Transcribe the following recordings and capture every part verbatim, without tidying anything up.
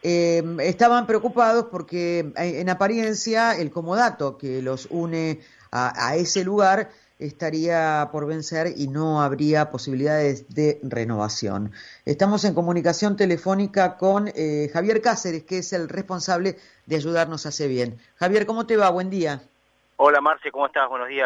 eh, estaban preocupados porque eh, en apariencia el comodato que los une a, a ese lugar estaría por vencer y no habría posibilidades de renovación. Estamos en comunicación telefónica con eh, Javier Cáceres, que es el responsable de ayudarnos a hacer bien. Javier, ¿cómo te va? Buen día. Hola Marce, ¿cómo estás? Buenos días.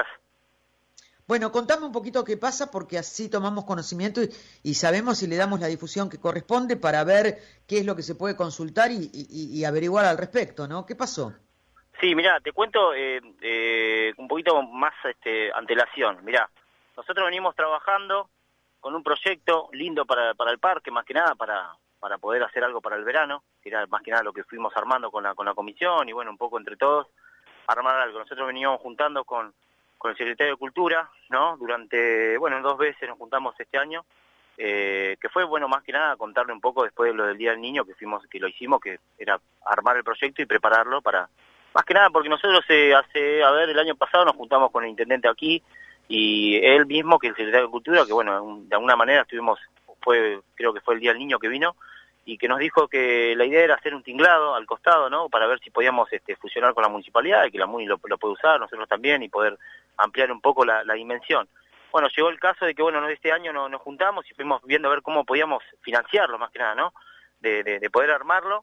Bueno, contame un poquito qué pasa, porque así tomamos conocimiento y, y sabemos si le damos la difusión que corresponde para ver qué es lo que se puede consultar y, y, y averiguar al respecto, ¿no? ¿Qué pasó? Sí, mirá, te cuento eh, eh, un poquito más este, antelación. Mirá, nosotros venimos trabajando con un proyecto lindo para, para el parque, más que nada para, para poder hacer algo para el verano, que era más que nada lo que fuimos armando con la, con la comisión y bueno, un poco entre todos, armar algo. Nosotros veníamos juntando con, con el secretario de Cultura, ¿no? Durante, bueno, dos veces nos juntamos este año, eh, que fue, bueno, más que nada contarle un poco después de lo del Día del Niño, que fuimos, que lo hicimos, que era armar el proyecto y prepararlo para... Más que nada porque nosotros eh, hace, a ver, el año pasado nos juntamos con el intendente aquí y él mismo, que es el secretario de Cultura, que bueno, un, de alguna manera estuvimos, fue, creo que fue el Día del Niño que vino, y que nos dijo que la idea era hacer un tinglado al costado, ¿no? Para ver si podíamos este, fusionar con la municipalidad y que la MUNI lo, lo puede usar, nosotros también, y poder ampliar un poco la, la dimensión. Bueno, llegó el caso de que, bueno, este año no, nos juntamos y fuimos viendo a ver cómo podíamos financiarlo, más que nada, ¿no? De, de, de poder armarlo.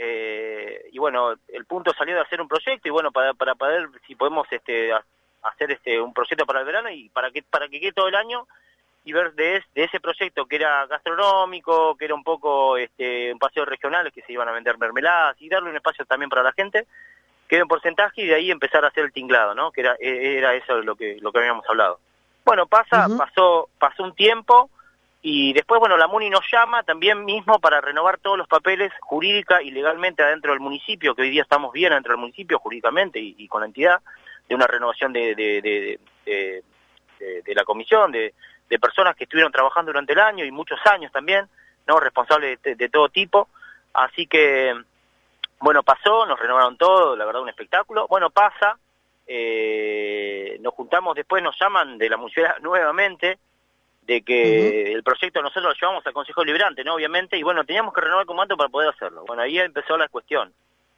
Eh, y bueno, el punto salió de hacer un proyecto y bueno, para, para poder, si podemos este, hacer este un proyecto para el verano y para que para que quede todo el año y ver de, de ese proyecto que era gastronómico, que era un poco este un paseo regional, que se iban a vender mermeladas y darle un espacio también para la gente, quede un porcentaje y de ahí empezar a hacer el tinglado, ¿no? Que era era eso lo que lo que habíamos hablado. Bueno, pasa, Uh-huh. pasó pasó un tiempo. Y después, bueno, la MUNI nos llama también mismo para renovar todos los papeles jurídica y legalmente adentro del municipio, que hoy día estamos bien adentro del municipio jurídicamente y, y con la entidad, de una renovación de, de, de, de, de, de la comisión, de, de personas que estuvieron trabajando durante el año y muchos años también, ¿no? Responsables de, de todo tipo. Así que, bueno, pasó, nos renovaron todo, la verdad un espectáculo. Bueno, pasa, eh, nos juntamos después, nos llaman de la municipalidad nuevamente, de que uh-huh. el proyecto nosotros lo llevamos al Consejo Deliberante, ¿no? Obviamente, y bueno, teníamos que renovar el comando para poder hacerlo. Bueno, ahí empezó la cuestión.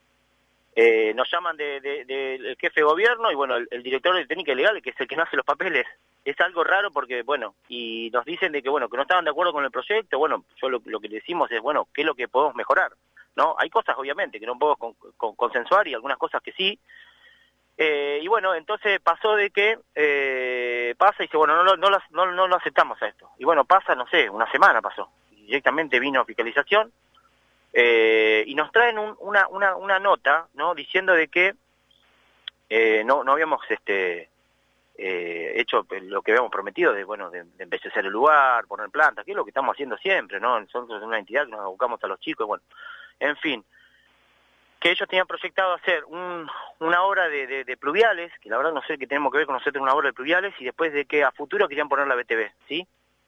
Eh, nos llaman del de, de, de jefe de gobierno y bueno, el, el director de técnica legal, que es el que no hace los papeles, es algo raro porque, bueno, y nos dicen de que, bueno, que no estaban de acuerdo con el proyecto. Bueno, yo lo, lo que le decimos es, bueno, ¿qué es lo que podemos mejorar? ¿No? Hay cosas, obviamente, que no podemos con, con, consensuar y algunas cosas que sí. Eh, y bueno, entonces pasó de que eh, pasa y dice, bueno, no, no, no, no, no lo aceptamos a esto. Y bueno, pasa, no sé, una semana pasó. Directamente vino fiscalización eh, y nos traen un, una, una, una nota, ¿no? Diciendo de que eh, no, no habíamos este eh, hecho lo que habíamos prometido, de bueno, de, de embellecer el lugar, poner plantas, que es lo que estamos haciendo siempre, ¿no? Nosotros una entidad que nos abocamos a los chicos, bueno, en fin. Que ellos tenían proyectado hacer un, una obra de, de, de pluviales, que la verdad no sé qué tenemos que ver con nosotros una obra de pluviales, y después de que a futuro querían poner la B T V, ¿sí?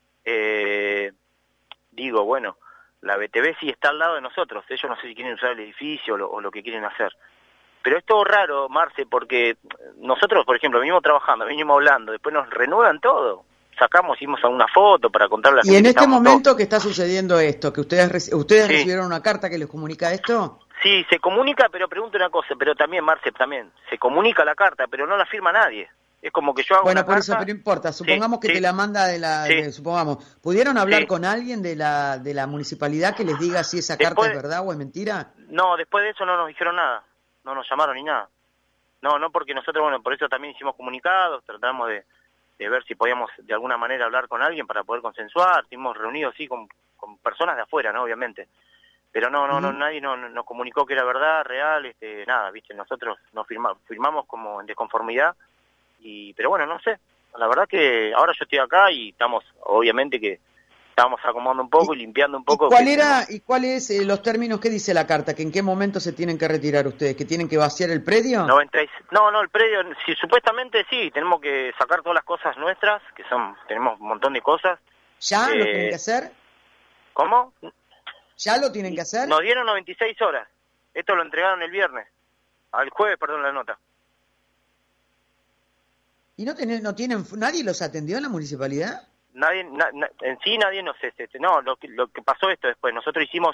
Eh, digo, bueno, la B T V sí está al lado de nosotros, ellos no sé si quieren usar el edificio o lo, o lo que quieren hacer. Pero es todo raro, Marce, porque nosotros, por ejemplo, venimos trabajando, venimos hablando, después nos renuevan todo. Sacamos, hicimos alguna foto para contarle a la gente. ¿Y en que este momento todos. que está sucediendo esto? ¿Que ustedes ustedes sí. recibieron una carta que les comunica esto? Sí, se comunica, pero pregunto una cosa, pero también, Marce, también, se comunica la carta, pero no la firma nadie. Es como que yo hago bueno, una por carta... eso, pero importa, supongamos sí, que sí, te la manda de la... sí, de, supongamos, ¿pudieron hablar sí. con alguien de la de la municipalidad que les diga si esa después, carta es verdad o es mentira? No, después de eso no nos dijeron nada, no nos llamaron ni nada. No, no, porque nosotros, bueno, por eso también hicimos comunicados, tratamos de, de ver si podíamos de alguna manera hablar con alguien para poder consensuar, estuvimos reunidos, sí, con, con personas de afuera, ¿no? Obviamente. Pero no, no, no, nadie nos, nos comunicó que era verdad, real, este, nada, viste, nosotros nos firmamos, firmamos como en desconformidad, y, pero bueno, no sé, la verdad que ahora yo estoy acá y estamos, obviamente que estamos acomodando un poco y, y limpiando un poco. ¿Y cuál que era, tenemos... y cuáles eh, los términos que dice la carta? ¿Que en qué momento se tienen que retirar ustedes? ¿Que tienen que vaciar el predio? noventa y seis, no, no, el predio, sí, supuestamente sí, tenemos que sacar todas las cosas nuestras, que son, tenemos un montón de cosas. ¿Ya eh, lo tienen que hacer? ¿Cómo? ¿Ya lo tienen que hacer? Nos dieron noventa y seis horas. Esto lo entregaron el viernes. Al jueves, perdón, la nota. ¿Y no tienen, no tienen, nadie los atendió en la municipalidad? Nadie, na, na, en sí nadie nos, este, no, lo que, lo que pasó esto después, nosotros hicimos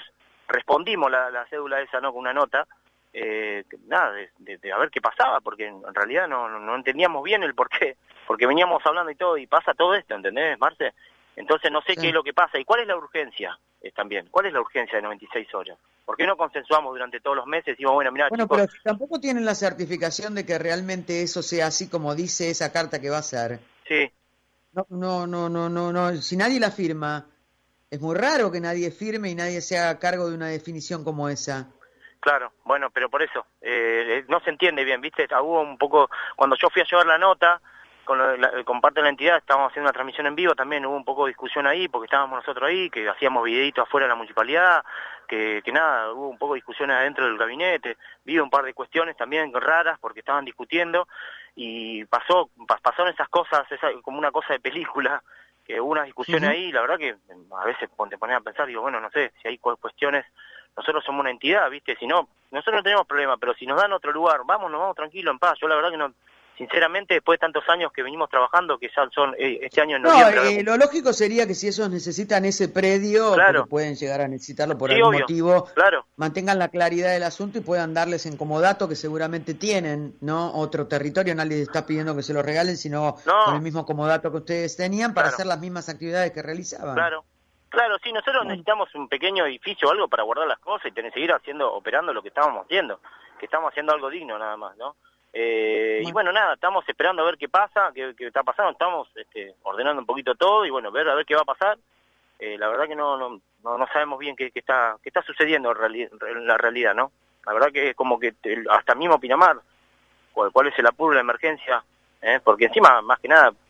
respondimos la, la cédula esa, ¿no? Con una nota, eh, nada, de, de, de a ver qué pasaba, porque en realidad no, no, no entendíamos bien el por qué, porque veníamos hablando y todo, y pasa todo esto, ¿entendés, Marce? Entonces no sé sí. qué es lo que pasa, y cuál es la urgencia eh, también, cuál es la urgencia de noventa y seis horas. ¿Por qué no consensuamos durante todos los meses y decimos, bueno, mira, bueno, chicos... pero si tampoco tienen la certificación de que realmente eso sea así como dice esa carta que va a ser. Sí. No, no, no, no, no, no. Si nadie la firma, es muy raro que nadie firme y nadie se haga cargo de una definición como esa. Claro, bueno, pero por eso, eh, no se entiende bien, ¿viste? Hubo un poco, cuando yo fui a llevar la nota, con, la, con parte de la entidad, estábamos haciendo una transmisión en vivo, también hubo un poco de discusión ahí, porque estábamos nosotros ahí, que hacíamos videitos afuera de la municipalidad, que, que nada, hubo un poco de discusiones adentro del gabinete, vi un par de cuestiones también raras, porque estaban discutiendo, y pasó, pasaron esas cosas, esa, como una cosa de película, que hubo unas discusiones uh-huh. ahí, y la verdad que a veces te pones a pensar, digo, bueno, no sé, si hay cuestiones, nosotros somos una entidad, ¿viste? Si no, nosotros no tenemos problema, pero si nos dan otro lugar, vamos, nos vamos tranquilo, en paz. Yo la verdad que no, sinceramente, después de tantos años que venimos trabajando, que ya son, eh, este año en noviembre... No, eh, lo lógico sería que si ellos necesitan ese predio, claro. porque pueden llegar a necesitarlo por sí, algún obvio. motivo, claro. mantengan la claridad del asunto y puedan darles en comodato, que seguramente tienen, ¿no? Otro territorio, nadie está pidiendo que se lo regalen, sino no. con el mismo comodato que ustedes tenían para claro. hacer las mismas actividades que realizaban. Claro. Claro, sí, nosotros necesitamos un pequeño edificio o algo para guardar las cosas y tener, seguir haciendo, operando lo que estábamos haciendo, que estamos haciendo algo digno nada más, ¿no? Eh, bueno. Y bueno, nada, estamos esperando a ver qué pasa, qué, qué está pasando, estamos este, ordenando un poquito todo y bueno, ver a ver qué va a pasar. Eh, la verdad que no no, no, no sabemos bien qué, qué está qué está sucediendo en, reali en la realidad, ¿no? La verdad que es como que te, hasta mismo Pinamar, cuál, cuál es el apuro, la emergencia, ¿eh? Porque encima, más que nada,